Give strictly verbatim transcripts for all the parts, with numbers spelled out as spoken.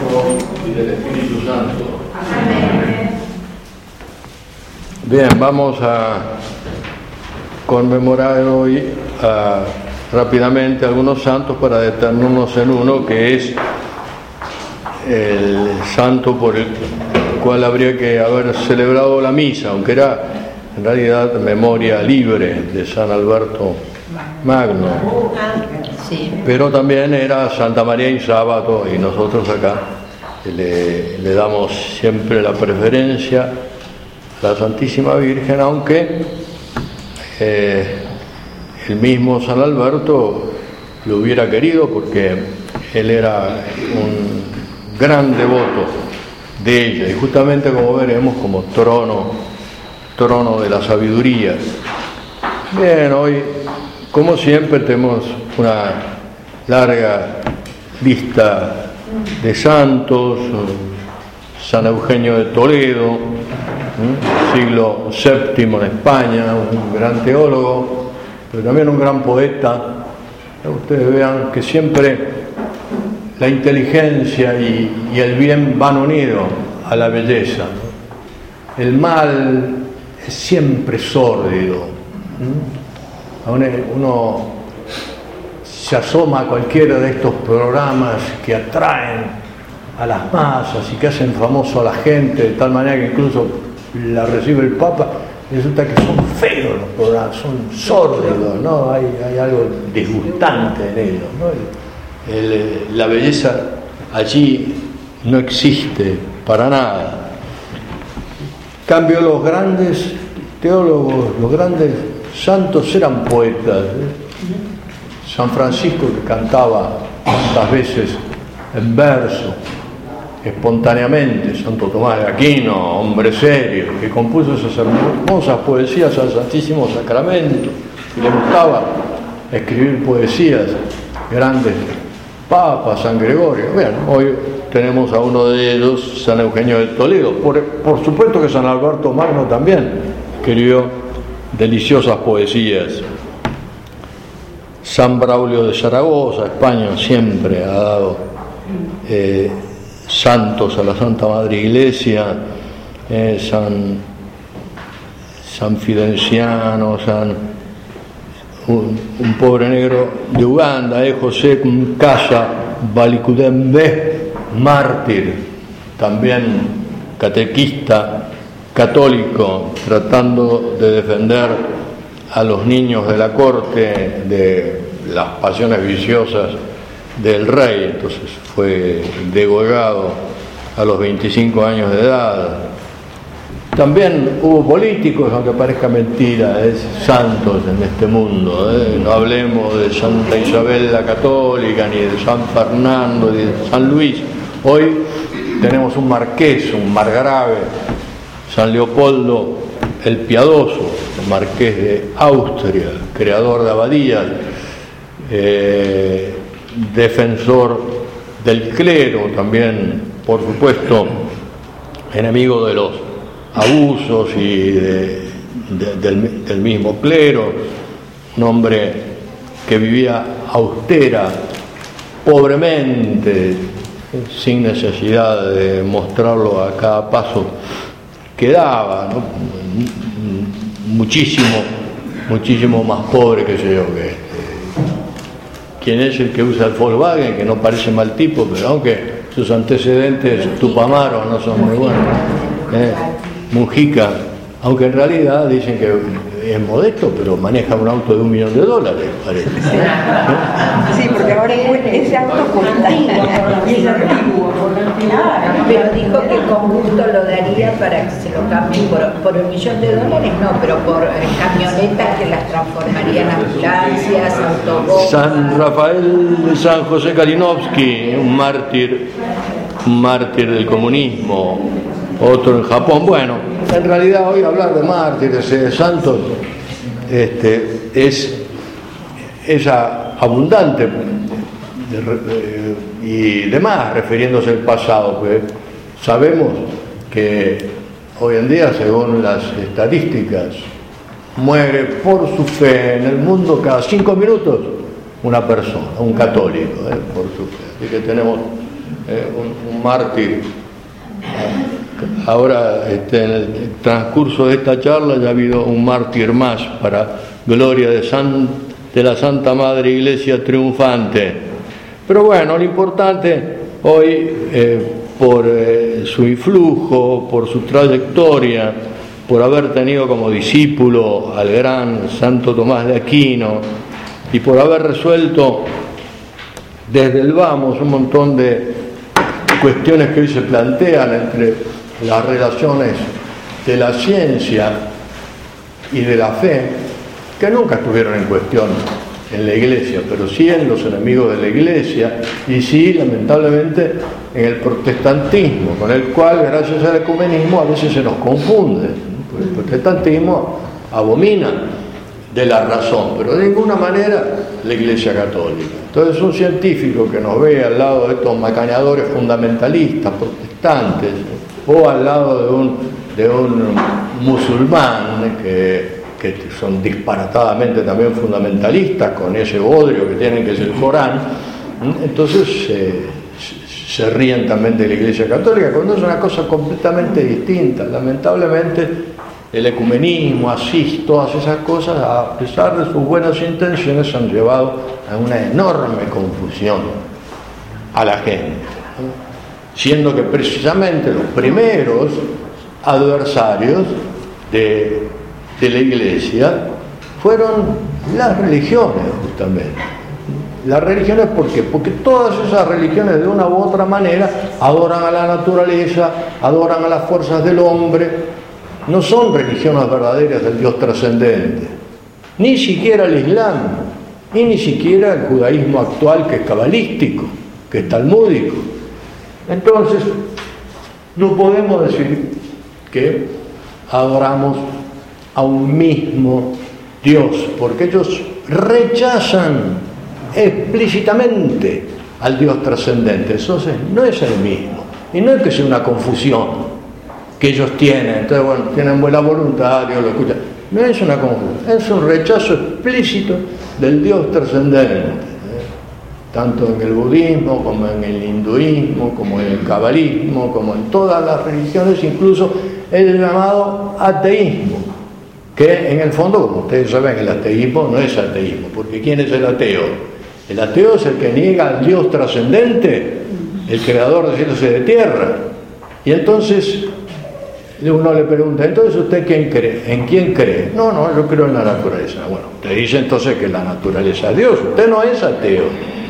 Hijo y del Espíritu Santo. Amén. Bien, vamos a conmemorar hoy a, rápidamente algunos santos para detenernos en uno que es el santo por el cual habría que haber celebrado la misa, aunque era en realidad memoria libre de San Alberto Magno, sí. Pero también era Santa María y sábado, y nosotros acá le, le damos siempre la preferencia a la Santísima Virgen, aunque eh, el mismo San Alberto lo hubiera querido porque él era un gran devoto de ella, y justamente, como veremos, como trono, trono de la sabiduría. Bien, hoy, como siempre, tenemos una larga lista de santos. San Eugenio de Toledo, siglo séptimo en España, un gran teólogo, pero también un gran poeta. Ustedes vean que siempre la inteligencia y, y el bien van unidos a la belleza. El mal es siempre sórdido. Uno se asoma a cualquiera de estos programas que atraen a las masas y que hacen famoso a la gente de tal manera que incluso la recibe el Papa, y resulta que son feos los programas, son sórdidos, ¿no? Hay, hay algo disgustante en ellos, ¿no? El, el, la belleza allí no existe para nada. En cambio, los grandes teólogos, los grandes santos eran poetas, ¿eh? San Francisco, que cantaba tantas veces en verso, espontáneamente. Santo Tomás de Aquino, hombre serio, que compuso esas hermosas poesías al Santísimo Sacramento, y le gustaba escribir poesías. Grandes papas, San Gregorio. Bien, hoy tenemos a uno de ellos, San Eugenio de Toledo. Por, por supuesto que San Alberto Magno también escribió deliciosas poesías. San Braulio de Zaragoza, España siempre ha dado eh, santos a la Santa Madre Iglesia. eh, San, San Fidenciano, San, un, un pobre negro de Uganda, eh, José Nkasa Balikudembe, mártir, también catequista católico, tratando de defender a los niños de la corte de las pasiones viciosas del rey. Entonces fue degolgado a los veinticinco años de edad. También hubo políticos, aunque parezca mentira, es santos en este mundo, ¿eh? No hablemos de Santa Isabel la Católica, ni de San Fernando, ni de San Luis. Hoy tenemos un marqués, un margrave, San Leopoldo el Piadoso, el marqués de Austria, creador de abadías, eh, defensor del clero, también, por supuesto, enemigo de los abusos y de, de, del, del mismo clero, un hombre que vivía austera, pobremente, sin necesidad de mostrarlo a cada paso que daba, ¿no? muchísimo, muchísimo más pobre que yo, que este. ¿Quién es el que usa el Volkswagen? Que no parece mal tipo, pero aunque sus antecedentes tupamaros no son muy buenos. Eh, Mujica, aunque en realidad dicen que es modesto, pero maneja un auto de un millón de dólares, parece. Sí, sí, porque ahora ese auto cuesta. Pero dijo que con gusto lo daría para que se lo cambien por, por un millón de dólares, no, pero por eh, camionetas que las transformarían en ambulancias, autobuses. San Rafael de San José Kalinowski, un mártir, un mártir del comunismo. Otro en Japón. Bueno, en realidad hoy hablar de mártires, de santos, este, es, es abundante de, de, y demás, refiriéndose al pasado, pues sabemos que hoy en día, según las estadísticas, muere por su fe en el mundo cada cinco minutos una persona, un católico, ¿eh? por su fe. Así que tenemos eh, un, un mártir. Ahora, este, en el transcurso de esta charla ya ha habido un mártir más para gloria de, San, de la Santa Madre Iglesia triunfante. Pero bueno, lo importante hoy, eh, por eh, su influjo, por su trayectoria, por haber tenido como discípulo al gran Santo Tomás de Aquino y por haber resuelto desde el vamos un montón de cuestiones que hoy se plantean entre las relaciones de la ciencia y de la fe, que nunca estuvieron en cuestión en la Iglesia, pero sí en los enemigos de la Iglesia y sí, lamentablemente, en el protestantismo, con el cual, gracias al ecumenismo, a veces se nos confunde. El protestantismo abomina de la razón, pero de ninguna manera la Iglesia Católica. Entonces, un científico que nos ve al lado de estos macaneadores fundamentalistas, protestantes, o al lado de un, de un musulmán que, que son disparatadamente también fundamentalistas, con ese bodrio que tienen que es el Corán, entonces eh, se ríen también de la Iglesia Católica, cuando es una cosa completamente distinta. Lamentablemente, el ecumenismo, así, todas esas cosas, a pesar de sus buenas intenciones, han llevado a una enorme confusión a la gente, siendo que precisamente los primeros adversarios de, de la Iglesia fueron las religiones, justamente. Las religiones, ¿por qué? Porque todas esas religiones, de una u otra manera, adoran a la naturaleza, adoran a las fuerzas del hombre. No son religiones verdaderas del Dios trascendente, ni siquiera el Islam, y ni siquiera el judaísmo actual, que es cabalístico, que es talmúdico. Entonces, no podemos decir que adoramos a un mismo Dios, porque ellos rechazan explícitamente al Dios trascendente. Entonces, no es el mismo, y no es que sea una confusión que ellos tienen, entonces bueno, tienen buena voluntad, Dios lo escucha. No es una confusión, es un rechazo explícito del Dios trascendente, ¿eh? Tanto en el budismo, como en el hinduismo, como en el cabalismo, como en todas las religiones, incluso el llamado ateísmo, que en el fondo, como ustedes saben, el ateísmo no es ateísmo, porque ¿quién es el ateo? El ateo es el que niega al Dios trascendente, el creador de cielos y de tierra. Y entonces uno le pregunta, entonces ¿usted quién cree? ¿En quién cree? No, no, yo creo en la naturaleza. Bueno, usted dice entonces que la naturaleza es Dios. Usted no es ateo,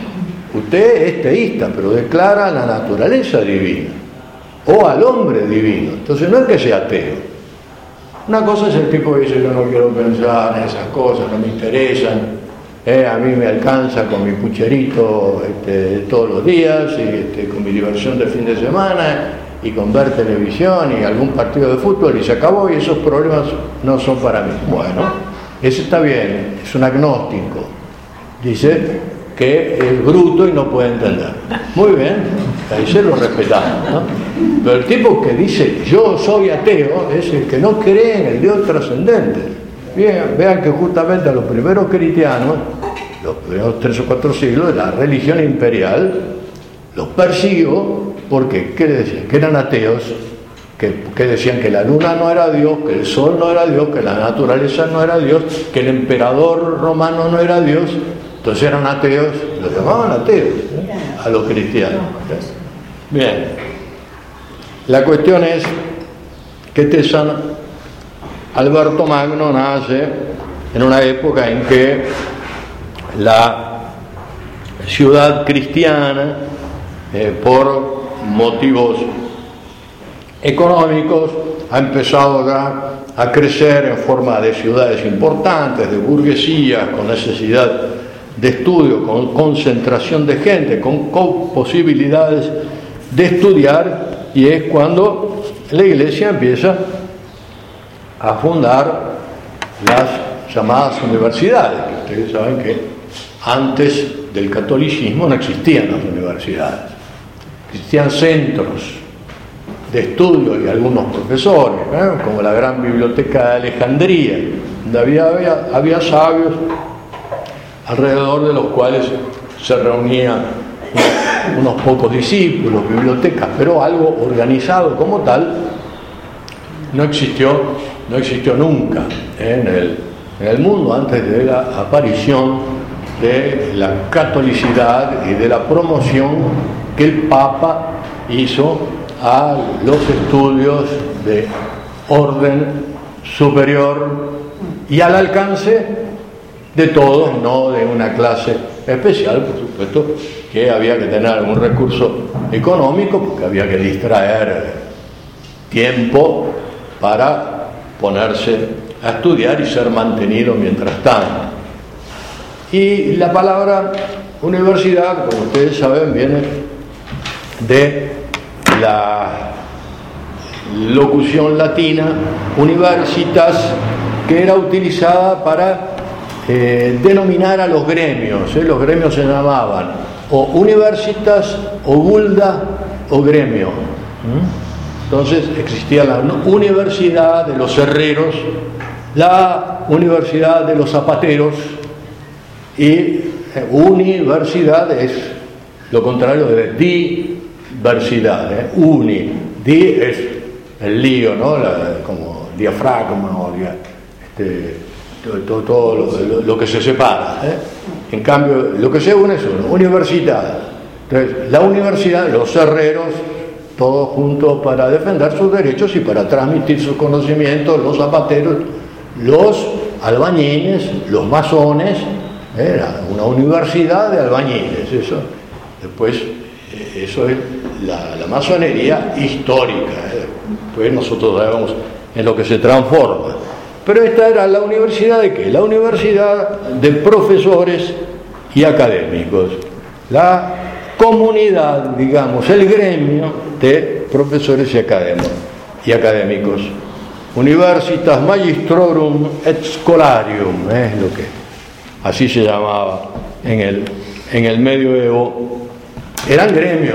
usted es teísta, pero declara la naturaleza divina o al hombre divino. Entonces no es que sea ateo. Una cosa es el tipo que dice, yo no quiero pensar en esas cosas, no me interesan, eh, a mí me alcanza con mi pucherito este, todos los días y este, con mi diversión de fin de semana y con ver televisión y algún partido de fútbol y se acabó, y esos problemas no son para mí. Bueno, ese está bien, es un agnóstico, dice que es bruto y no puede entender. Muy bien, ahí se lo respetamos, ¿no? Pero el tipo que dice yo soy ateo es el que no cree en el Dios trascendente. Bien, vean que justamente a los primeros cristianos, los primeros tres o cuatro siglos, la religión imperial los persiguió. ¿Por qué? ¿Qué le decían? Que eran ateos, que, que decían que la luna no era Dios, que el sol no era Dios, que la naturaleza no era Dios, que el emperador romano no era Dios. Entonces eran ateos, los llamaban ateos, ¿eh? A los cristianos. Bien, la cuestión es que este San Alberto Magno nace en una época en que la ciudad cristiana, eh, por motivos económicos, ha empezado ya a crecer en forma de ciudades importantes, de burguesías, con necesidad de estudio, con concentración de gente, con, con posibilidades de estudiar, y es cuando la Iglesia empieza a fundar las llamadas universidades. Ustedes saben que antes del catolicismo no existían las universidades. Existían centros de estudio y algunos profesores, ¿eh? Como la gran biblioteca de Alejandría, donde había, había, había sabios alrededor de los cuales se reunía unos pocos discípulos, bibliotecas, pero algo organizado como tal no existió, no existió nunca en el, en el mundo antes de la aparición de la catolicidad y de la promoción que el Papa hizo a los estudios de orden superior y al alcance de todos, no de una clase especial, por supuesto, que había que tener algún recurso económico, porque había que distraer tiempo para ponerse a estudiar y ser mantenido mientras tanto. Y la palabra universidad, como ustedes saben, viene de la locución latina universitas, que era utilizada para eh, denominar a los gremios. ¿eh? Los gremios se llamaban o universitas, o gulda, o gremio. ¿Mm? Entonces existía la universidad de los herreros, la universidad de los zapateros, y eh, universidad es lo contrario de diversidad. ¿eh? Uni, di es el lío, ¿no? La, como diafragma, o dia, este, todo, todo, todo lo, lo, lo que se separa. ¿eh? En cambio, lo que se une es una universidad. Entonces, la universidad, los herreros, todos juntos para defender sus derechos y para transmitir sus conocimientos, los zapateros, los albañiles, los masones. Era una universidad de albañiles, eso. Después, eso es la, la masonería histórica. ¿eh? Pues nosotros sabemos en lo que se transforma. Pero esta era la universidad de qué? La universidad de profesores y académicos. La comunidad, digamos, el gremio de profesores y académicos. Y académicos. Universitas Magistrorum et Scholarium, es lo que así se llamaba en el, en el medioevo. Eran gremios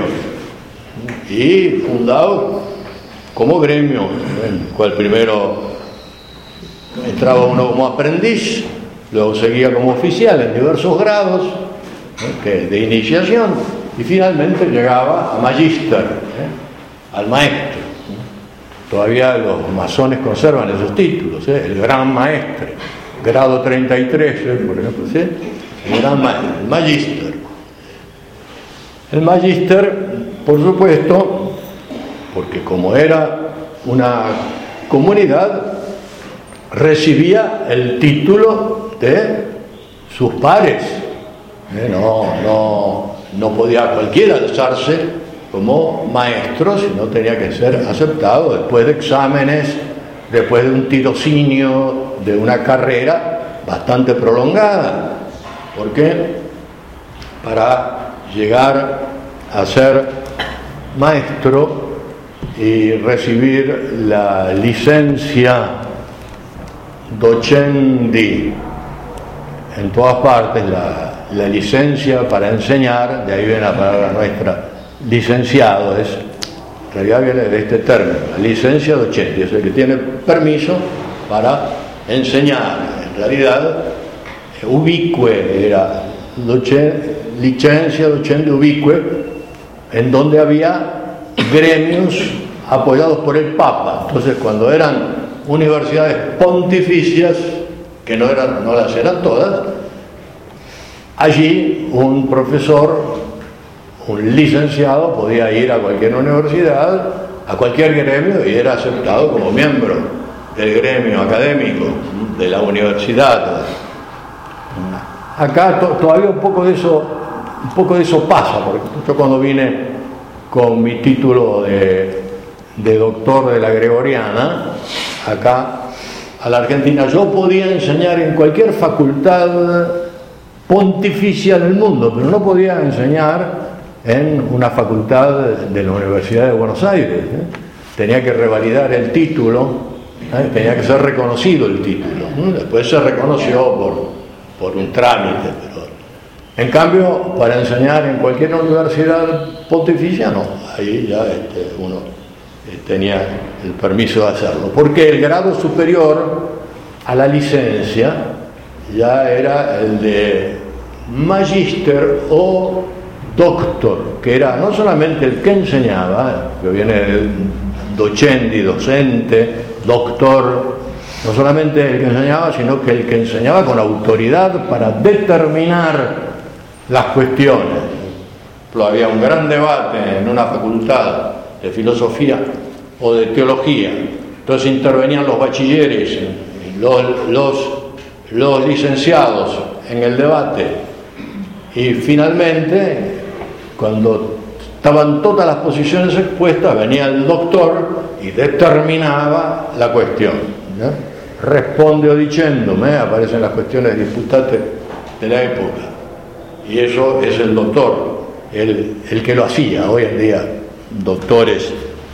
y fundados como gremio, en el cual primero entraba uno como aprendiz, luego seguía como oficial en diversos grados ¿eh? de iniciación, y finalmente llegaba a magíster, ¿eh? al maestro. Todavía los masones conservan esos títulos, ¿eh? el gran maestre, grado treinta y tres, ¿eh? por ejemplo, ¿sí? el gran maestro, el magíster. El magíster, por supuesto, porque como era una comunidad, recibía el título de sus pares. ¿eh? No, no, no podía cualquiera alzarse como maestro, sino tenía que ser aceptado después de exámenes, después de un tirocinio, de una carrera bastante prolongada. ¿Por qué? Para llegar a ser maestro y recibir la licencia docendi en todas partes, la, la licencia para enseñar, de ahí viene la palabra nuestra, licenciado, es, en realidad viene de este término, la licencia docendi, es el que tiene permiso para enseñar. En realidad, ubique era docente, licencia docendi ubique, en donde había gremios apoyados por el Papa. Entonces, cuando eran universidades pontificias, que no, eran, no las eran todas, allí un profesor, un licenciado, podía ir a cualquier universidad, a cualquier gremio, y era aceptado como miembro del gremio académico de la universidad. Acá to- todavía un poco de eso un poco de eso pasa, porque yo cuando vine con mi título de, de doctor de la Gregoriana acá a la Argentina, yo podía enseñar en cualquier facultad pontificia del mundo, pero no podía enseñar en una facultad de la Universidad de Buenos Aires. ¿eh? Tenía que revalidar el título, ¿eh? tenía que ser reconocido el título. ¿eh? Después se reconoció por, por un trámite, pero en cambio, para enseñar en cualquier universidad pontificia, no, ahí ya este, uno eh, tenía el permiso de hacerlo, porque el grado superior a la licencia ya era el de magíster o doctor, que era no solamente el que enseñaba, que viene del docendi, docente, doctor, no solamente el que enseñaba, sino que el que enseñaba con autoridad para determinar las cuestiones. Había un gran debate en una facultad de filosofía o de teología, entonces intervenían los bachilleres, los, los, los licenciados en el debate, y finalmente, cuando estaban todas las posiciones expuestas, venía el doctor y determinaba la cuestión, ¿no? Responde o dicendum, aparecen las cuestiones disputate de la época, y eso es el doctor, el, el que lo hacía. Hoy en día doctores,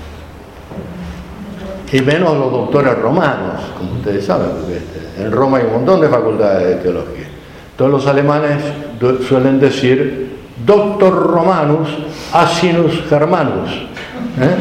y menos los doctores romanos, como ustedes saben, porque en Roma hay un montón de facultades de teología. Todos los alemanes suelen decir doctor romanus asinus germanus, ¿eh?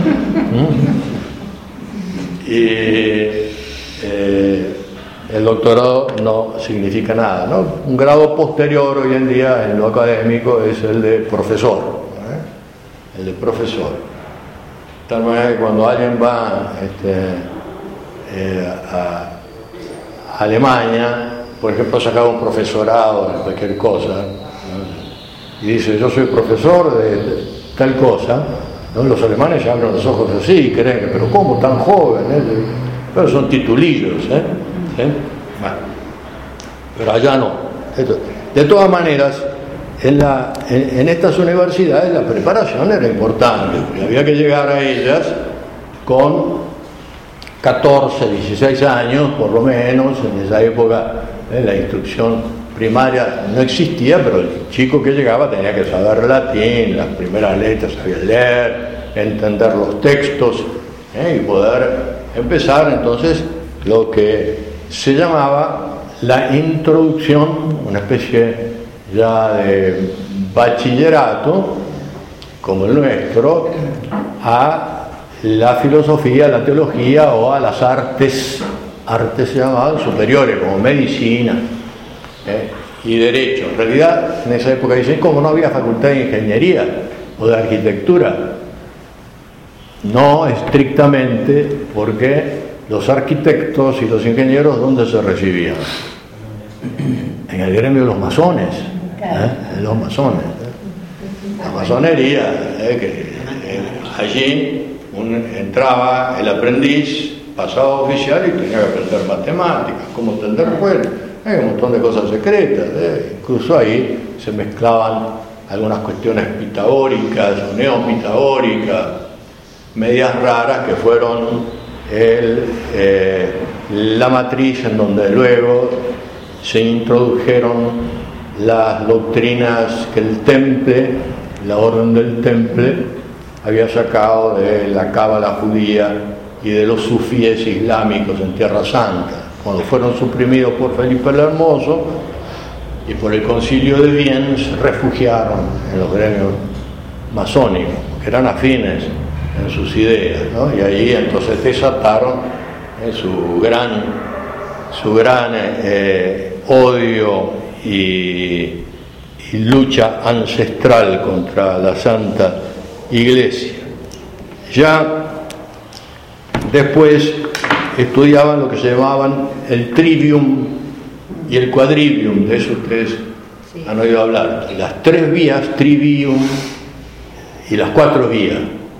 ¿Mm? Y eh, el doctorado no significa nada, ¿no? Un grado posterior hoy en día en lo académico es el de profesor, ¿eh? El de profesor. De tal manera que cuando alguien va este, eh, a, a Alemania, por ejemplo, ha sacado un profesorado de cualquier cosa, ¿no? Y dice, yo soy profesor de, de tal cosa, ¿no? Los alemanes se abren los ojos así y creen que, pero ¿cómo tan joven? ¿Eh? Pero son titulillos, ¿eh? ¿Eh? Bueno, pero allá no. De todas maneras, en, la, en, en estas universidades la preparación era importante, porque había que llegar a ellas con catorce, dieciséis años, por lo menos. En esa época eh, la instrucción primaria no existía, pero el chico que llegaba tenía que saber latín, las primeras letras, sabía leer, entender los textos, eh, y poder empezar entonces lo que se llamaba la introducción, una especie ya de bachillerato como el nuestro, a la filosofía, a la teología o a las artes, artes se llamaban superiores, como medicina eh, y derecho. En realidad, en esa época dicen, como no había facultad de ingeniería o de arquitectura, no estrictamente, porque los arquitectos y los ingenieros, ¿dónde se recibían? En el gremio de los masones, ¿eh? Los masones, ¿eh? La masonería, ¿eh? Que eh, allí un, entraba el aprendiz, pasaba oficial y tenía que aprender matemáticas, cómo tender fuego, hay un montón de cosas secretas, ¿eh? Incluso ahí se mezclaban algunas cuestiones pitagóricas o neopitagóricas, medias raras, que fueron el, eh, la matriz en donde luego se introdujeron las doctrinas que el Temple, la orden del Temple, había sacado de la cábala judía y de los sufíes islámicos en Tierra Santa, cuando fueron suprimidos por Felipe el Hermoso y por el Concilio de Viena, se refugiaron en los gremios masónicos, que eran afines en sus ideas, ¿no? Y ahí entonces desataron eh, su gran, su gran eh, odio y, y lucha ancestral contra la Santa Iglesia. Ya después estudiaban lo que se llamaban el trivium y el quadrivium, de eso ustedes sí han oído hablar, las tres vías, trivium, y las cuatro vías,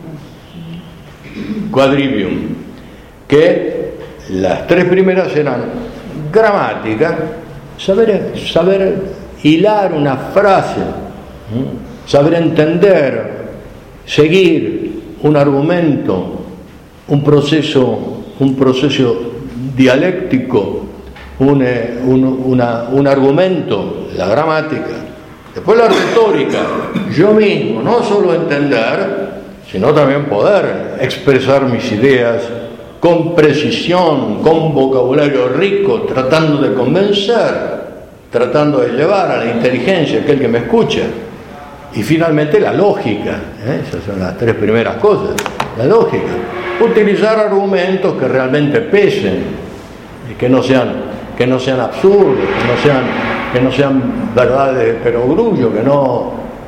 quadrivium, que las tres primeras eran gramática, saber, saber hilar una frase, saber entender, seguir un argumento, un proceso, un proceso dialéctico, un, un, una, un argumento, la gramática. Después la retórica, yo mismo, no solo entender, sino también poder expresar mis ideas con precisión, con vocabulario rico, tratando de convencer, tratando de llevar a la inteligencia aquel que me escucha. Y finalmente la lógica, ¿eh? Esas son las tres primeras cosas. La lógica, utilizar argumentos que realmente pesen y que no sean, que no sean absurdos, que no sean, que no sean verdades de perogrullo, que no,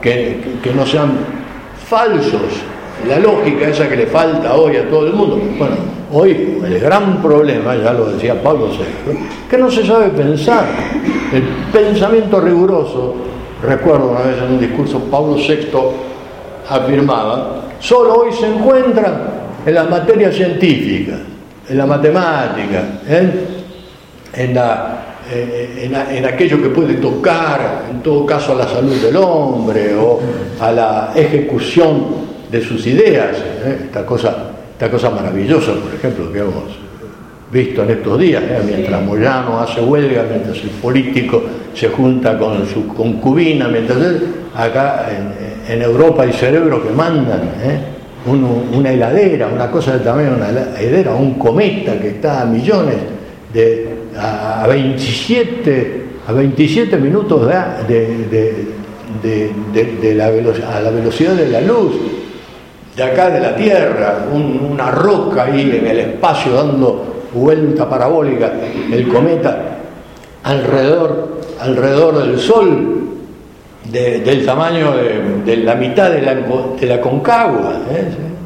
que, que, que no sean falsos. La lógica esa que le falta hoy a todo el mundo. Bueno, hoy el gran problema, ya lo decía Pablo sexto, que no se sabe pensar. El pensamiento riguroso, recuerdo una vez en un discurso, Pablo sexto afirmaba, solo hoy se encuentra en las materias científicas, en la matemática, en, en, la, en, la, en aquello que puede tocar, en todo caso, a la salud del hombre o a la ejecución de sus ideas, ¿eh? esta cosa, esta cosa maravillosa, por ejemplo, que hemos visto en estos días, ¿eh? mientras Moyano hace huelga, mientras el político se junta con su concubina, mientras él, acá en, en Europa hay cerebros que mandan, ¿eh? Un, una heladera, una cosa del tamaño de una heladera, un cometa que está a millones de a, a veintisiete a veintisiete minutos de, de, de, de, de, de la velocidad, a la velocidad de la luz, de acá de la Tierra, un, una roca ahí en el espacio dando vuelta parabólica, el cometa alrededor, alrededor del Sol, de, del tamaño de, de la mitad de la, de la Concagua, ¿eh?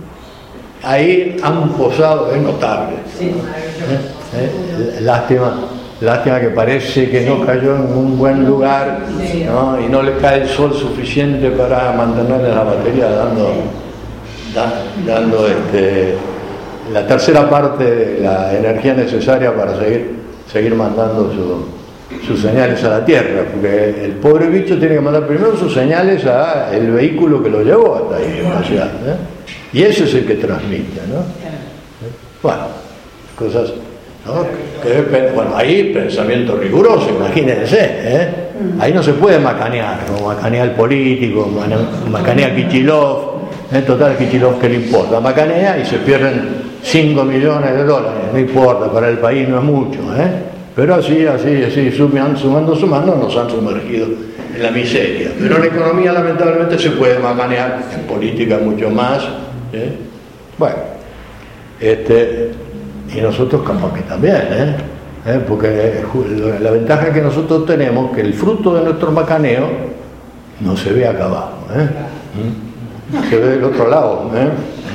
Ahí han posado, es notable. ¿Eh? ¿Eh? Lástima, lástima que parece que no cayó en un buen lugar, ¿no? Y no le cae el sol suficiente para mantenerle la batería dando dando este, la tercera parte de la energía necesaria para seguir, seguir mandando su, sus señales a la Tierra, porque el pobre bicho tiene que mandar primero sus señales al vehículo que lo llevó hasta ahí, espacial, ¿eh? Y ese es el que transmite, ¿no? Bueno, cosas, ¿no? Que, bueno, ahí pensamiento riguroso, imagínense, ¿eh? Ahí no se puede macanear, como macanea el político, macanea Kichilov. En total, Kichilov, ¿qué le importa? Macanea y se pierden cinco millones de dólares, no importa, para el país no es mucho, ¿eh? Pero así, así, así, sumando, sumando, sumando, nos han sumergido en la miseria. Pero en economía, lamentablemente, se puede macanear, en política mucho más, ¿eh? Bueno, este, y nosotros capaz que también, ¿eh? ¿Eh? Porque la ventaja que nosotros tenemos que el fruto de nuestro macaneo no se ve acá abajo, ¿eh? ¿Mm? Se ve del otro lado, ¿eh?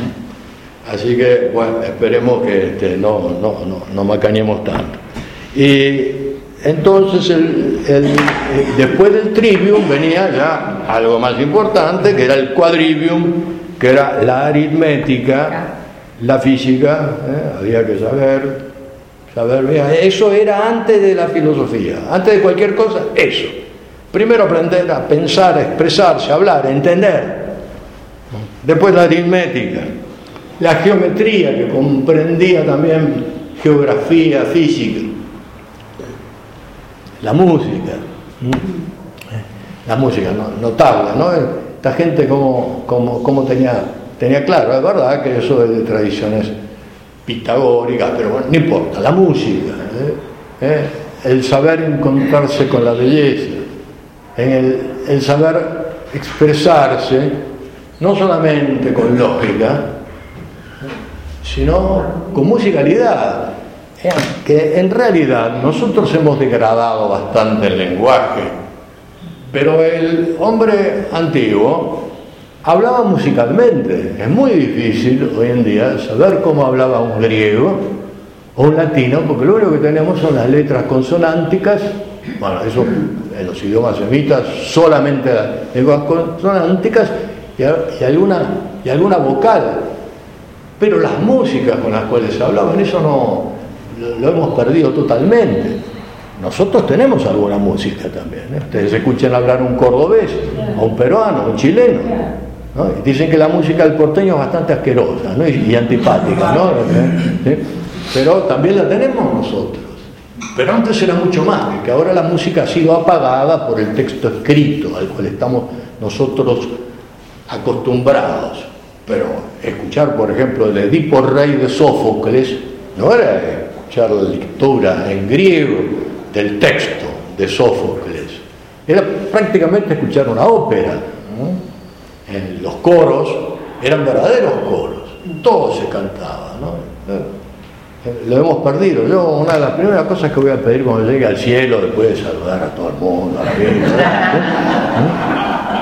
Así que bueno, esperemos que este, no, no, no, no macaneemos tanto. Y entonces el, el, el, después del trivium venía ya algo más importante, que era el quadrivium, que era la aritmética, la física, ¿eh? Había que saber, saber bien. Eso era antes de la filosofía, antes de cualquier cosa, eso. Primero aprender a pensar, a expresarse, a hablar, a entender. Después la aritmética, la geometría, que comprendía también geografía, física, la música, la música notable, ¿no? Esta gente como, como, como tenía, tenía claro, es verdad que eso es de tradiciones pitagóricas, pero bueno, no importa, la música, ¿eh? ¿Eh? El saber encontrarse con la belleza, en el, el saber expresarse, no solamente con lógica, sino con musicalidad, que en realidad nosotros hemos degradado bastante el lenguaje, pero el hombre antiguo hablaba musicalmente. Es muy difícil hoy en día saber cómo hablaba un griego o un latino, porque lo único que tenemos son las letras consonánticas. Bueno, eso en los idiomas semitas, solamente las lenguas consonánticas y alguna, y alguna vocal, pero las músicas con las cuales se hablaban, eso no lo, lo hemos perdido totalmente. Nosotros tenemos alguna música también, ¿eh? Ustedes escuchan hablar un cordobés, a un peruano, a un chileno, ¿no? Y dicen que la música del porteño es bastante asquerosa, ¿no? y, y antipática, ¿no? ¿Sí? Pero también la tenemos nosotros. Pero antes era mucho más, que ahora la música ha sido apagada por el texto escrito al cual estamos nosotros acostumbrados. Pero escuchar, por ejemplo, el Edipo Rey de Sófocles no era escuchar la lectura en griego del texto de Sófocles, era prácticamente escuchar una ópera, ¿no? En los coros eran verdaderos coros, todo se cantaba, ¿no? Lo hemos perdido. Yo, una de las primeras cosas que voy a pedir cuando llegue al cielo, después de saludar a todo el mundo, a la Virgen,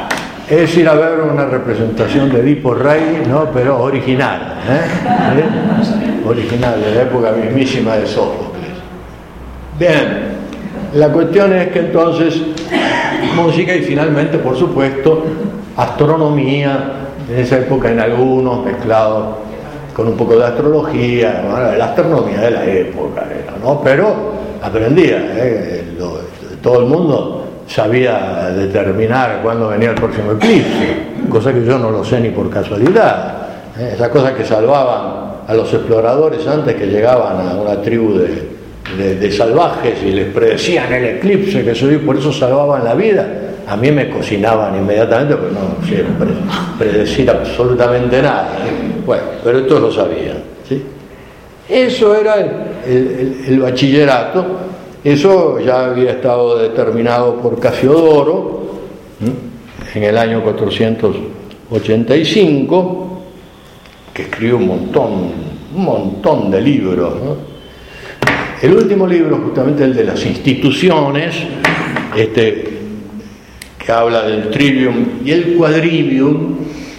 es ir a ver una representación de Edipo Rey, ¿no? Pero original, ¿eh? ¿Eh? Original, de la época mismísima de Sófocles. Bien, la cuestión es que entonces música y finalmente, por supuesto, astronomía, en esa época en algunos mezclados con un poco de astrología, ¿no? La astronomía de la época era, ¿no? Pero aprendía, ¿eh? Lo, todo el mundo sabía determinar cuándo venía el próximo eclipse, cosa que yo no lo sé ni por casualidad, ¿eh? Esas cosas que salvaban a los exploradores antes, que llegaban a una tribu de, de, de salvajes y les predecían el eclipse, que eso, y por eso salvaban la vida. A mí me cocinaban inmediatamente, porque no sé predecir absolutamente nada, ¿eh? Bueno, pero estos lo sabían, ¿sí? Eso era el, el, el bachillerato. Eso ya había estado determinado por Casiodoro, ¿eh? En el año cuatrocientos ochenta y cinco, que escribió un montón, un montón de libros, ¿no? El último libro, justamente el de las instituciones, este, que habla del trivium y el quadrivium,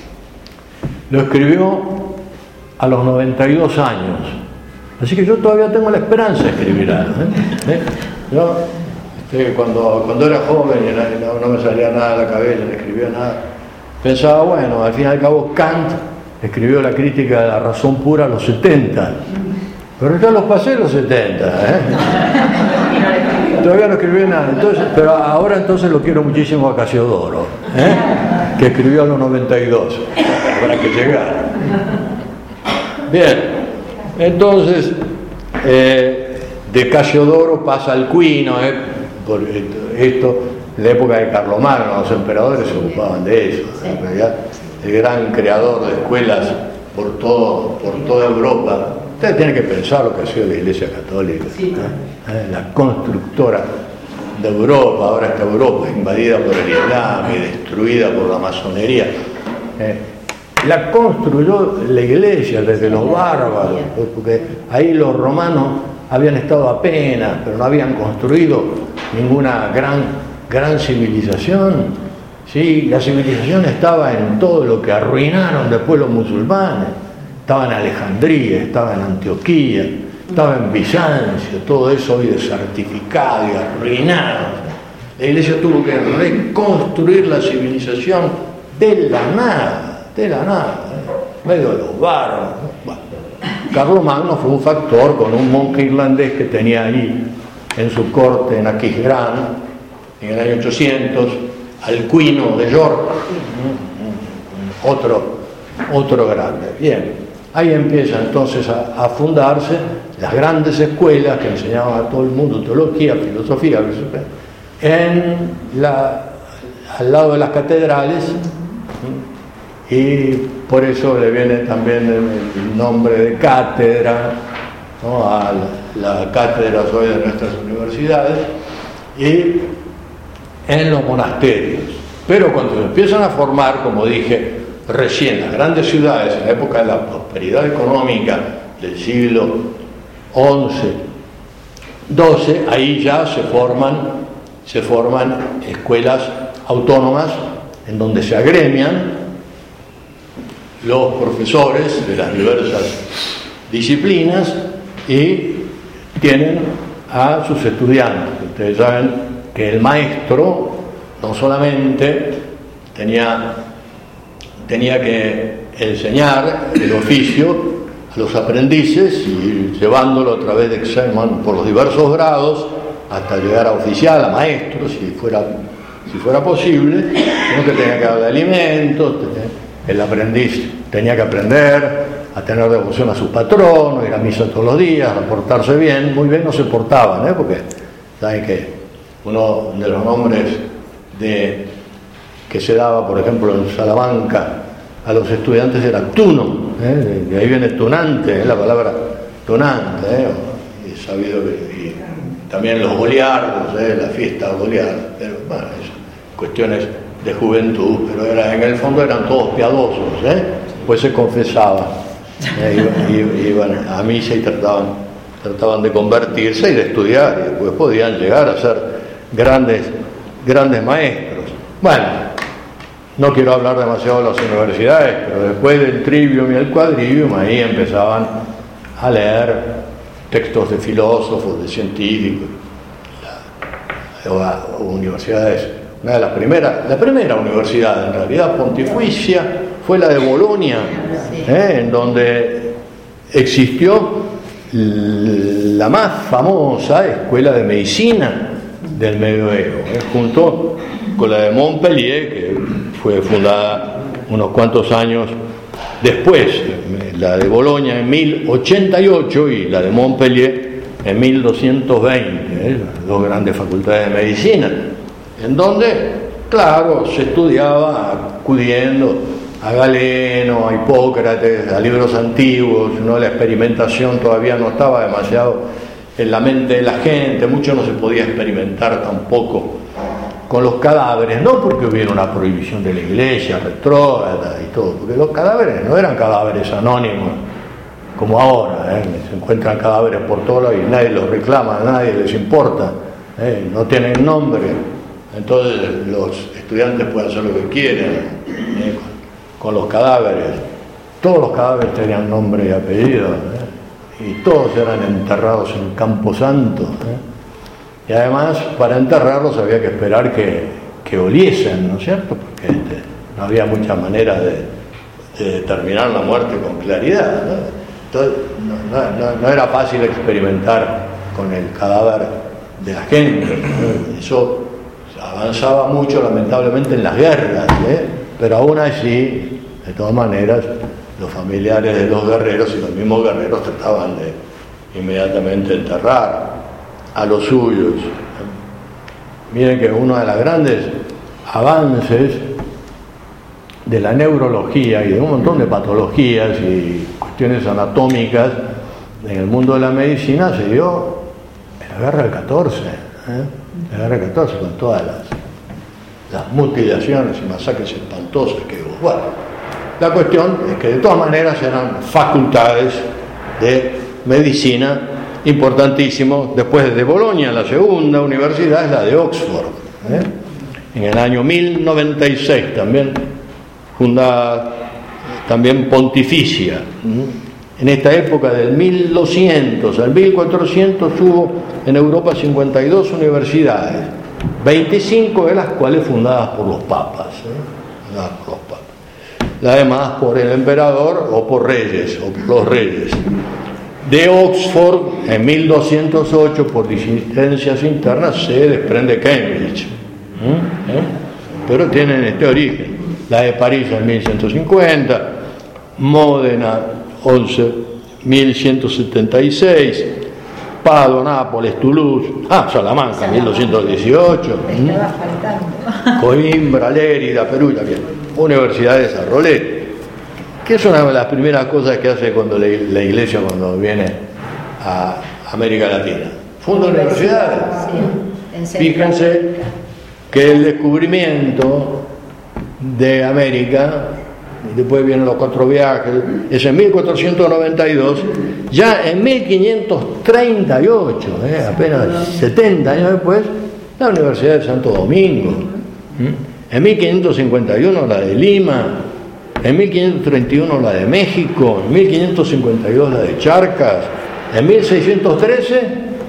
lo escribió a los noventa y dos años. Así que yo todavía tengo la esperanza de escribir algo, ¿eh? ¿Eh? Yo, este, cuando, cuando era joven y no, no me salía nada de la cabeza, no escribía nada, pensaba, bueno, al fin y al cabo Kant escribió la crítica de la razón pura a los setenta, pero ya los pasé los setenta, ¿eh? Todavía no escribí nada, entonces, pero ahora entonces lo quiero muchísimo a Casiodoro, ¿eh? Que escribió a los noventa y dos, para que llegara. Bien. Entonces, eh, de Casiodoro pasa al Quino, eh, por esto, en la época de Carlomagno, los emperadores se ocupaban de eso, ¿eh? El gran creador de escuelas por, todo, por toda Europa. Ustedes tienen que pensar lo que ha sido la Iglesia Católica, ¿eh? La constructora de Europa. Ahora esta Europa invadida por el Islam y destruida por la masonería. ¿eh? La construyó la Iglesia desde los bárbaros, porque ahí los romanos habían estado apenas, pero no habían construido ninguna gran, gran civilización. Sí, la civilización estaba en todo lo que arruinaron después los musulmanes. Estaba en Alejandría, estaba en Antioquía, estaba en Bizancio, todo eso hoy desertificado y arruinado. La Iglesia tuvo que reconstruir la civilización de la nada. de la nada, ¿eh? Medio de los bárbaros. Bueno, Carlomagno fue un factor con un monje irlandés que tenía allí en su corte en Aquisgrán en el año ochocientos, al Quino de York, otro, otro grande. Bien, ahí empiezan entonces a, a fundarse las grandes escuelas que enseñaban a todo el mundo teología, filosofía, en la, al lado de las catedrales. Y por eso le viene también el nombre de cátedra, ¿no? A la, la cátedra hoy de nuestras universidades, y en los monasterios. Pero cuando se empiezan a formar, como dije recién, las grandes ciudades, en la época de la prosperidad económica del siglo once, doce, ahí ya se forman, se forman escuelas autónomas en donde se agremian los profesores de las diversas disciplinas y tienen a sus estudiantes. Ustedes saben que el maestro no solamente tenía, tenía que enseñar el oficio a los aprendices y llevándolo a través de examen por los diversos grados hasta llegar a oficial, a maestro, si fuera, si fuera posible, sino que tenía que dar de alimentos. El aprendiz tenía que aprender a tener devoción a sus patronos, ir a misa todos los días, a portarse bien. Muy bien no se portaban, ¿eh? Porque saben que uno de los nombres de, que se daba, por ejemplo, en Salamanca a los estudiantes era tuno, ¿eh? De, de ahí viene tunante, ¿eh? La palabra tunante, ¿eh? Y sabido que y también los goliardos, ¿eh? La fiesta goliarda, pero bueno, eso, cuestiones de juventud, pero era, en el fondo eran todos piadosos, ¿eh? Pues se confesaban, ¿eh? iban, iban a misa y trataban, trataban de convertirse y de estudiar, y después podían llegar a ser grandes, grandes maestros. Bueno, No quiero hablar demasiado de las universidades, pero después del trivium y el quadrivium, ahí empezaban a leer textos de filósofos, de científicos, la, o, o universidades. Una de las primeras, la primera universidad en realidad pontificia fue la de Bolonia, ¿eh? En donde existió la más famosa escuela de medicina del medioevo, ¿eh? Junto con la de Montpellier, que fue fundada unos cuantos años después, la de Bolonia en mil ochenta y ocho y la de Montpellier en mil doscientos veinte, ¿eh? Dos grandes facultades de medicina, en donde, claro, se estudiaba acudiendo a Galeno, a Hipócrates, a libros antiguos, ¿no? La experimentación todavía no estaba demasiado en la mente de la gente, mucho no se podía experimentar tampoco con los cadáveres, no porque hubiera una prohibición de la iglesia retrógrada y todo, porque los cadáveres no eran cadáveres anónimos como ahora, ¿eh? Se encuentran cadáveres por todos lados y nadie los reclama, a nadie les importa, ¿eh? No tienen nombre, entonces los estudiantes pueden hacer lo que quieren, ¿eh? con, con los cadáveres. Todos los cadáveres tenían nombre y apellido, ¿eh? Y todos eran enterrados en Camposanto, ¿eh? Y además, para enterrarlos había que esperar que, que oliesen, ¿no es cierto? Porque este, no había mucha manera de, de determinar la muerte con claridad, ¿no? Entonces, no, no, no era fácil experimentar con el cadáver de la gente, ¿no? Eso avanzaba mucho, lamentablemente, en las guerras, ¿eh? Pero aún así, de todas maneras, los familiares de los guerreros y los mismos guerreros trataban de inmediatamente enterrar a los suyos. Miren que uno de los grandes avances de la neurología y de un montón de patologías y cuestiones anatómicas en el mundo de la medicina se dio en la guerra del catorce, ¿eh? La guerra del catorce, con todas las, las mutilaciones y masacres espantosas que hubo. Bueno, la cuestión es que de todas maneras eran facultades de medicina importantísimo. Después de Bolonia, la segunda universidad es la de Oxford, ¿eh? En el año mil noventa y seis, también fundada, también pontificia. En esta época del mil doscientos al mil cuatrocientos hubo en Europa cincuenta y dos universidades, veinticinco de las cuales fundadas por los papas, ¿eh? Fundadas por los papas. Las demás por el emperador o por reyes, o por los reyes. De Oxford, en mil doscientos ocho, por disidencias internas, se desprende Cambridge, ¿eh? Pero tienen este origen. La de París en mil ciento cincuenta, Módena mil ciento setenta y seis, Padua, Nápoles, Toulouse, ah, Salamanca, mil doscientos dieciocho, ¿eh? Coimbra, Lérida, Perugia, bien. Universidades a Rollet, que es una de las primeras cosas que hace cuando la, la iglesia cuando viene a América Latina. Funda universidades. Sí, fíjense que el descubrimiento de América, después vienen los cuatro viajes, es en mil cuatrocientos noventa y dos, ya en mil quinientos treinta y ocho, ¿eh? Apenas setenta años después, la Universidad de Santo Domingo. ¿Mm? En mil quinientos cincuenta y uno la de Lima, en mil quinientos treinta y uno la de México, en mil quinientos cincuenta y dos la de Charcas, en mil seiscientos trece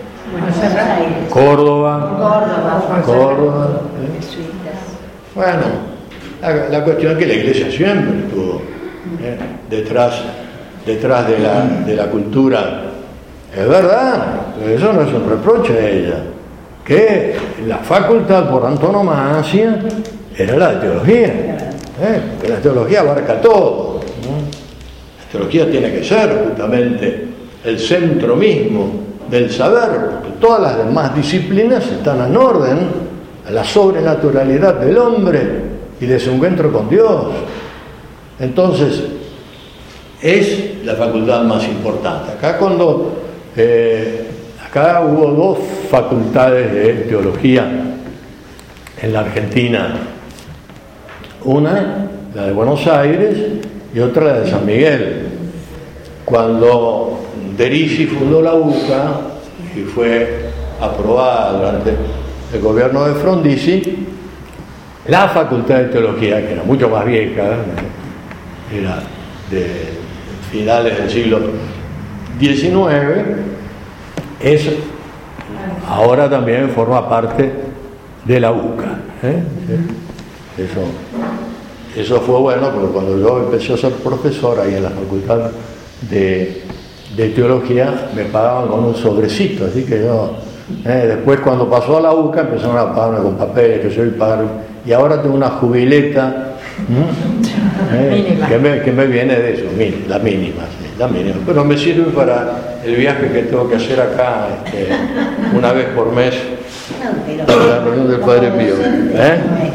Córdoba, Córdoba, Córdoba, ¿eh? Bueno, la, la cuestión es que la iglesia siempre estuvo, ¿eh? detrás, detrás de la, de la cultura. Es verdad, eso no es un reproche de ella, que la facultad por antonomasia era la de teología, ¿eh? Porque la teología abarca todo, ¿no? La teología tiene que ser justamente el centro mismo del saber, porque todas las demás disciplinas están en orden a la sobrenaturalidad del hombre y de su encuentro con Dios. Entonces, es la facultad más importante. Acá cuando eh, acá hubo dos facultades de teología en la Argentina, una la de Buenos Aires y otra la de San Miguel. Cuando Derisi fundó la U C A y fue aprobada durante el gobierno de Frondizi, La Facultad de Teología, que era mucho más vieja, era de finales del siglo diecinueve, es, ahora también forma parte de la UCA. ¿eh? Eso, eso fue bueno, porque cuando yo empecé a ser profesor ahí en la Facultad de, de Teología, me pagaban con un sobrecito, así que yo, eh, después cuando pasó a la UCA, empezaron a pagarme con papeles, que soy padre, y ahora tengo una jubileta eh, que, me, que me viene de eso, la mínima, sí, la mínima, pero me sirve para el viaje que tengo que hacer acá este, una vez por mes para la reunión del Padre Pío. ¿eh?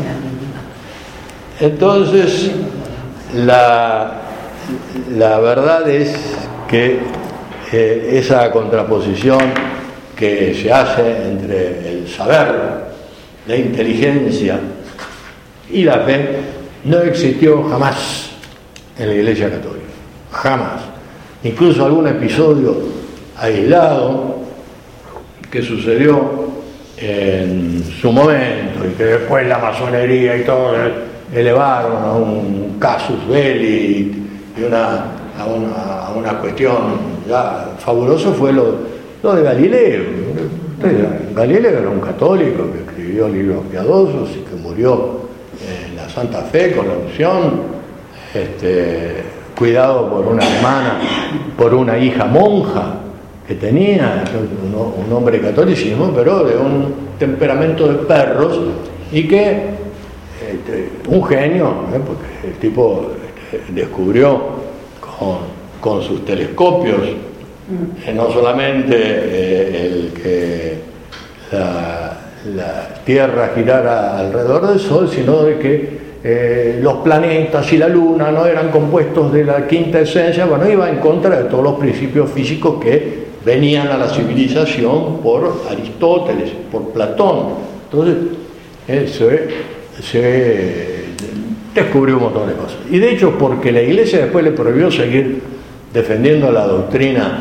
Entonces, la, la verdad es que eh, esa contraposición que se hace entre el saber, la inteligencia y la fe no existió jamás en la Iglesia Católica, jamás. Incluso algún episodio aislado que sucedió en su momento y que después la masonería y todo elevaron a un casus belli y una, a, una, a una cuestión ya fabulosa, fue lo, lo de Galileo. Galileo era un católico que escribió libros piadosos y que murió en la Santa Fe con la unción, este, cuidado por una hermana, por una hija monja que tenía, un, un hombre catolicismo, pero de un temperamento de perros, y que este, un genio, ¿eh? Porque el tipo este, descubrió con, con sus telescopios eh, no solamente eh, el que la, la Tierra girara alrededor del Sol, sino de que eh, los planetas y la Luna no eran compuestos de la quinta esencia. Bueno, iba en contra de todos los principios físicos que venían a la civilización por Aristóteles, por Platón. Entonces, eh, se, se descubrió un montón de cosas. Y de hecho, porque la Iglesia después le prohibió seguir defendiendo la doctrina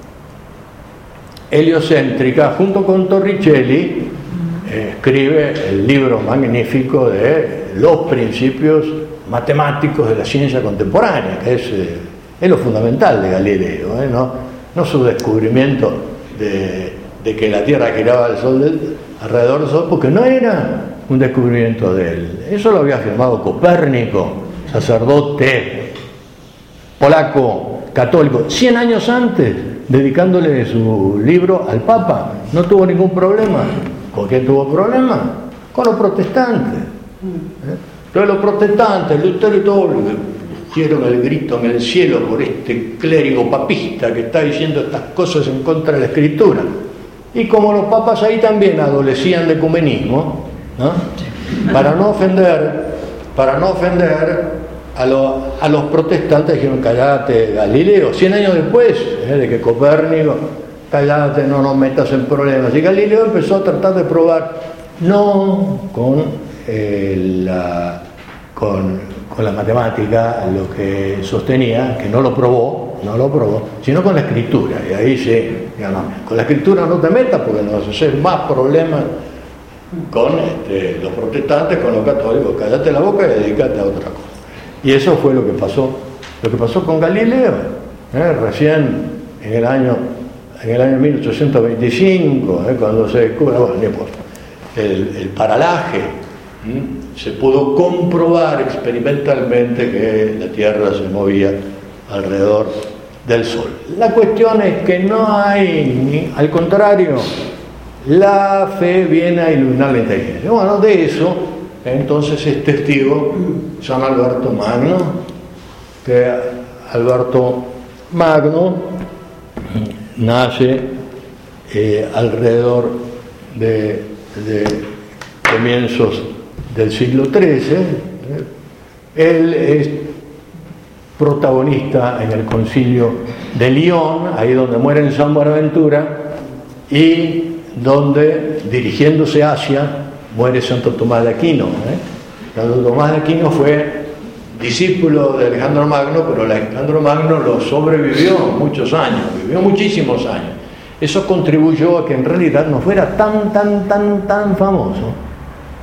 heliocéntrica, junto con Torricelli, eh, escribe el libro magnífico de los principios matemáticos de la ciencia contemporánea, que es, eh, es lo fundamental de Galileo, ¿eh? ¿no? No su descubrimiento de, de que la Tierra giraba al sol del, alrededor del Sol, porque no era un descubrimiento de él. Eso lo había afirmado Copérnico, sacerdote polaco, católico, cien años antes, dedicándole su libro al Papa. No tuvo ningún problema. ¿Con quién tuvo problema? Con los protestantes. ¿Eh? Entonces los protestantes, Lutero y todo, hicieron el grito en el cielo por este clérigo papista que está diciendo estas cosas en contra de la Escritura. Y como los papas ahí también adolecían de ecumenismo, ¿no? para no ofender, para no ofender a, lo, a los protestantes, dijeron: callate, Galileo. Cien años después ¿eh? de que Copérnico, callate, no nos metas en problemas. Y Galileo empezó a tratar de probar, no con eh, la con, con la matemática, lo que sostenía, que no lo probó, no lo probó, sino con la Escritura. Y ahí sí, digamos, con la Escritura no te metas porque nos vas a hacer más problemas con este, los protestantes, con los católicos. Cállate la boca y dedícate a otra cosa. Y eso fue lo que pasó, lo que pasó con Galileo. ¿eh? Recién en el año, en el año mil ochocientos veinticinco, ¿eh? cuando se descubre, bueno, no importa, el, el paralaje, ¿eh? se pudo comprobar experimentalmente que la Tierra se movía alrededor del Sol. La cuestión es que no hay, al contrario, la fe viene a iluminar la inteligencia. Bueno, de eso entonces es testigo San Alberto Magno, que Alberto Magno nace eh, alrededor de, de comienzos del siglo trece. Él es protagonista en el concilio de Lyon, ahí donde muere en San Buenaventura, y donde, dirigiéndose hacia, muere Santo Tomás de Aquino. ¿eh? Santo Tomás de Aquino fue discípulo de Alejandro Magno, pero Alejandro Magno lo sobrevivió muchos años, vivió muchísimos años. Eso contribuyó a que en realidad no fuera tan, tan, tan, tan famoso,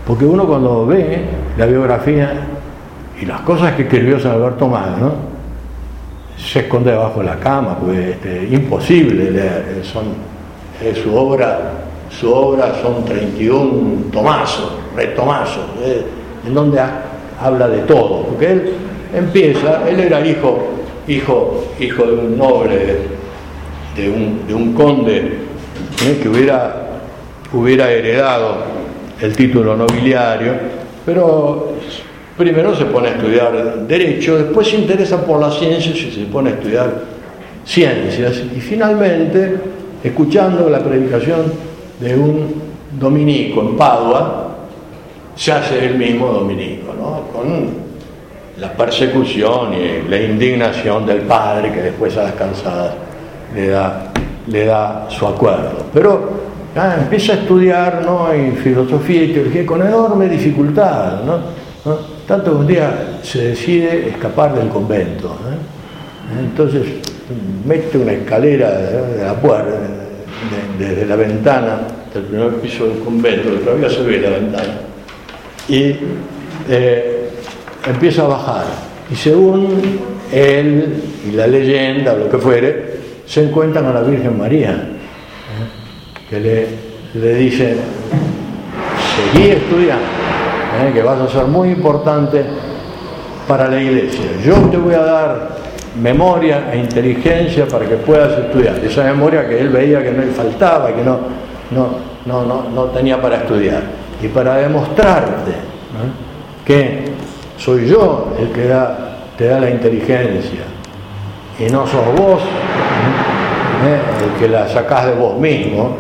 porque uno cuando ve la biografía y las cosas que escribió San Alberto Magno, se esconde debajo de la cama, porque este, imposible leer, son, eh, su obra, su obra son treinta y uno tomazos, retomazos, eh, en donde ha, habla de todo, porque él empieza, él era hijo, hijo, hijo de un noble, de un, de un conde, eh, que hubiera, hubiera heredado el título nobiliario, pero primero se pone a estudiar Derecho, después se interesa por las ciencias y se pone a estudiar ciencias, y finalmente, escuchando la predicación de un dominico en Padua, se hace el mismo dominico, ¿no? Con la persecución y la indignación del padre, que después a las cansadas le da, le da su acuerdo. Pero ah, empieza a estudiar, ¿no?, en filosofía y teología con enorme dificultad, ¿no? ¿no? Tanto que un día se decide escapar del convento, ¿eh? Entonces mete una escalera de la puerta, desde la ventana del primer piso del convento, que todavía se ve la ventana, y eh, empieza a bajar, y según él y la leyenda o lo que fuere, se encuentra con la Virgen María, ¿eh? que le, le dice: seguí estudiando, ¿eh? que vas a ser muy importante para la iglesia, yo te voy a dar memoria e inteligencia para que puedas estudiar, esa memoria que él veía que no le faltaba, que no, no, no, no, no tenía para estudiar, y para demostrarte, ¿no?, que soy yo el que da, te da la inteligencia y no sos vos, ¿eh?, el que la sacás de vos mismo,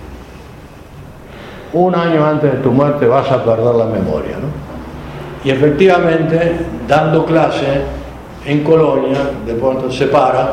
un año antes de tu muerte vas a perder la memoria, ¿no? Y efectivamente, dando clase en Colonia, de pronto se para,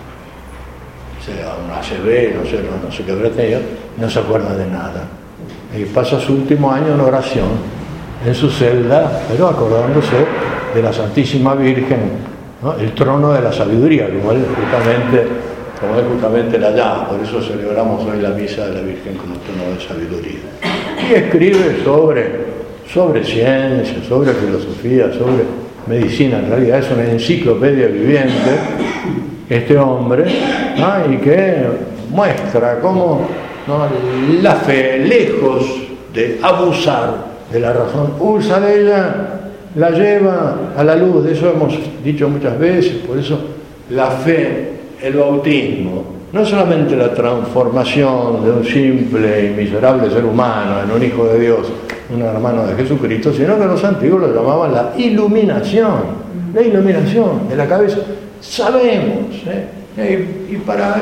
sea una A C V, no sé, no, no sé qué habrá tenido, no se acuerda de nada. Y pasa su último año en oración, en su celda, pero acordándose de la Santísima Virgen, ¿no?, el trono de la sabiduría, como él justamente, como él justamente la llama. Por eso celebramos hoy la misa de la Virgen como trono de sabiduría. Y escribe sobre, sobre ciencia, sobre filosofía, sobre medicina. En realidad es una enciclopedia viviente este hombre, ¿no?, y que muestra cómo, ¿no?, la fe, lejos de abusar de la razón, usa de ella, la lleva a la luz. De eso hemos dicho muchas veces. Por eso la fe, el bautismo, no es solamente la transformación de un simple y miserable ser humano en un hijo de Dios, un hermano de Jesucristo, sino que los antiguos lo llamaban la iluminación, la iluminación de la cabeza. Sabemos, ¿eh? y para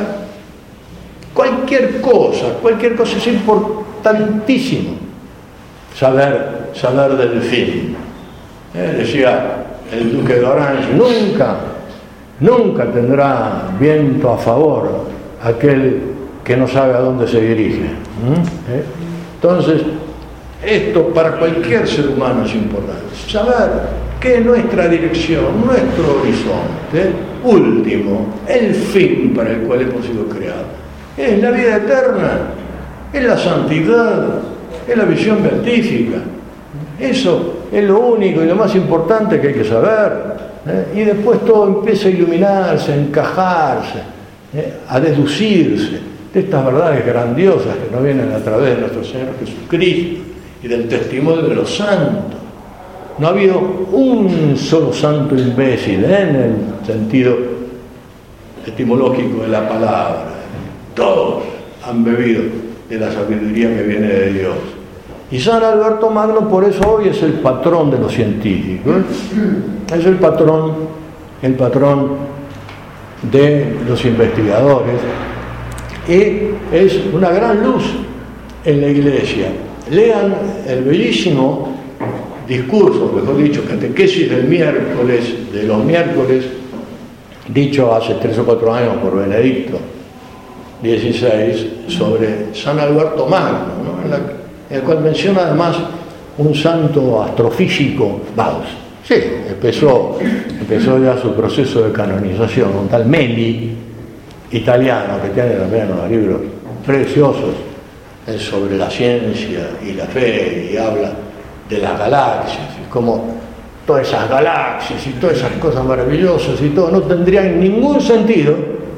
cualquier cosa, cualquier cosa es importantísimo saber, saber del fin. ¿Eh? Decía el duque de Orange, nunca, nunca tendrá viento a favor aquel que no sabe a dónde se dirige. ¿Eh? Entonces, esto para cualquier ser humano es importante. Saber que nuestra dirección, nuestro horizonte último, el fin para el cual hemos sido creados, es la vida eterna, es la santidad, es la visión beatífica. Eso es lo único y lo más importante que hay que saber, ¿eh? Y después todo empieza a iluminarse, a encajarse, ¿eh?, a deducirse de estas verdades grandiosas que nos vienen a través de nuestro Señor Jesucristo y del testimonio de los santos. No ha habido un solo santo imbécil, ¿eh?, en el sentido etimológico de la palabra. Todos han bebido de la sabiduría que viene de Dios. Y San Alberto Magno por eso hoy es el patrón de los científicos, ¿eh? Es el patrón, el patrón de los investigadores, y es una gran luz en la Iglesia. Lean el bellísimo discurso, mejor dicho, catequesis del miércoles, de los miércoles, dicho hace tres o cuatro años por Benedicto dieciséis, sobre San Alberto Magno, ¿no?, en, la, en el cual menciona además un santo astrofísico, vamos, sí, empezó, empezó ya su proceso de canonización, un tal Meli, italiano, que tiene también unos libros preciosos sobre la ciencia y la fe, y habla de las galaxias, y como todas esas galaxias y todas esas cosas maravillosas y todo, no tendrían ningún sentido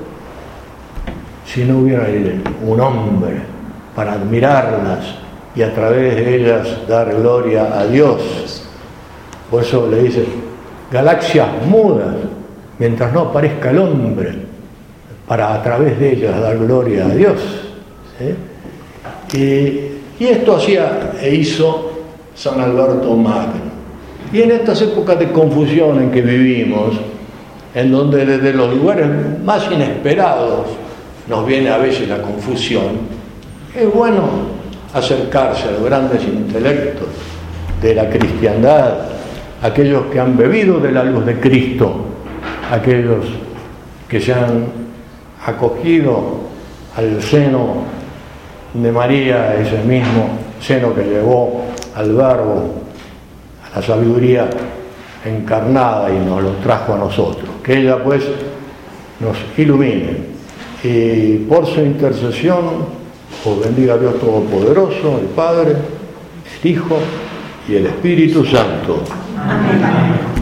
si no hubiera un hombre para admirarlas y a través de ellas dar gloria a Dios. Por eso le dice, galaxias mudas, mientras no aparezca el hombre, para a través de ellas dar gloria a Dios. ¿Sí? Y, y esto hacía e hizo San Alberto Magno. Y en estas épocas de confusión en que vivimos, en donde desde los lugares más inesperados nos viene a veces la confusión, es bueno acercarse a los grandes intelectos de la cristiandad, aquellos que han bebido de la luz de Cristo, aquellos que se han acogido al seno de María, ese mismo seno que llevó al Verbo, a la sabiduría encarnada y nos lo trajo a nosotros. Que ella pues nos ilumine y por su intercesión os bendiga Dios Todopoderoso, el Padre, el Hijo y el Espíritu Santo. Amén.